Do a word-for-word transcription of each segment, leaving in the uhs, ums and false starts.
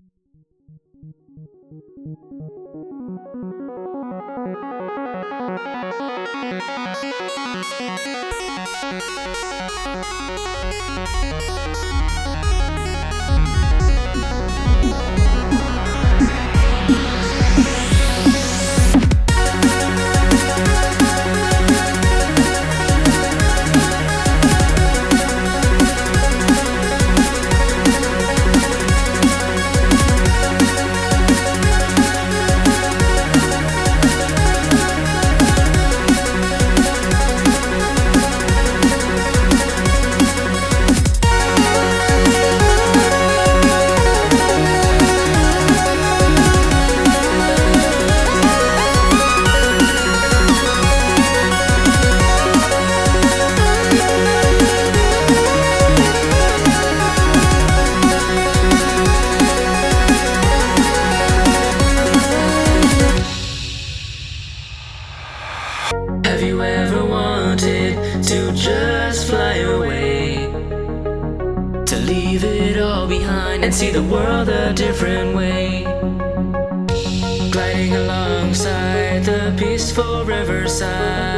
Have you ever wanted to just fly away? To leave it all behind and see the world a different way? Gliding alongside the peaceful riverside.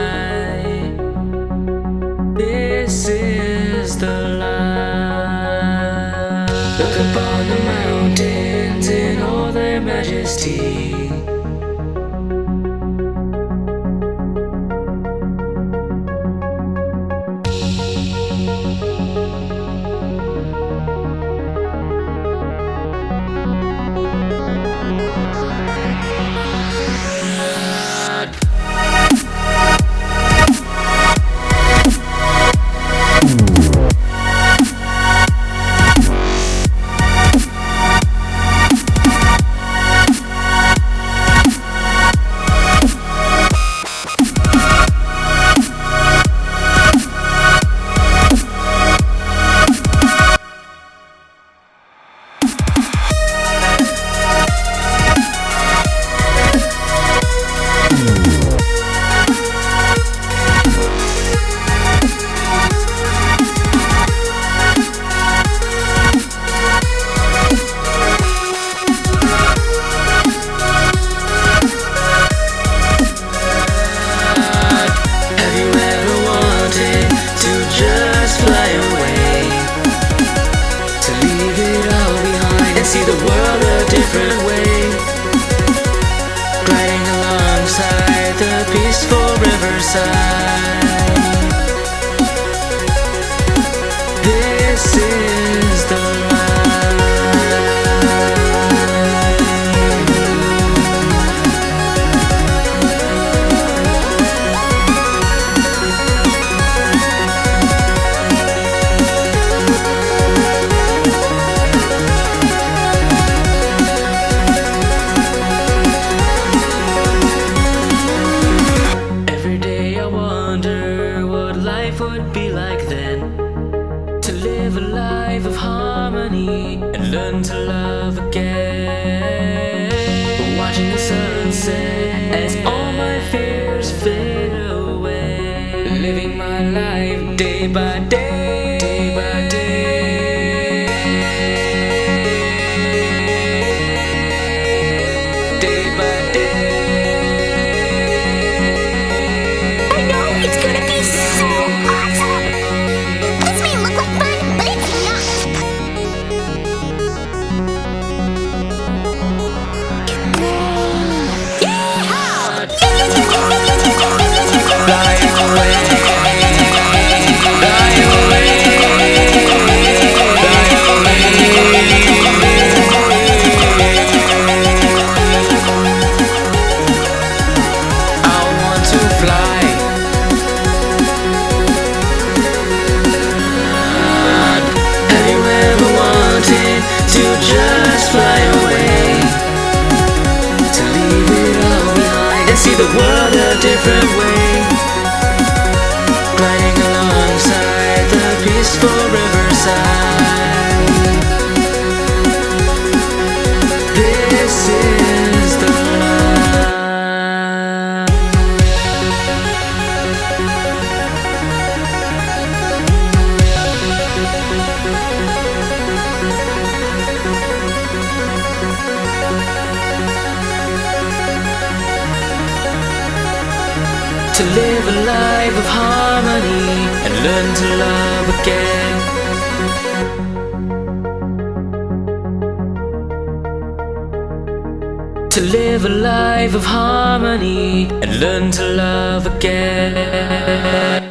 This is the life. Look upon the mountains in all their majesty. See the world a different way. Gliding alongside the peaceful riverside. This is the would be like then, to live a life of harmony and learn to love again. Watching the sunset as all my fears fade away. Living my life day by day, day by day, day by day. I know it's gonna be so awesome. This may look like fun, but it's not. Yeehaw! Flying away, flying away. To live a life of harmony and learn to love again. To live a life of harmony and learn to love again.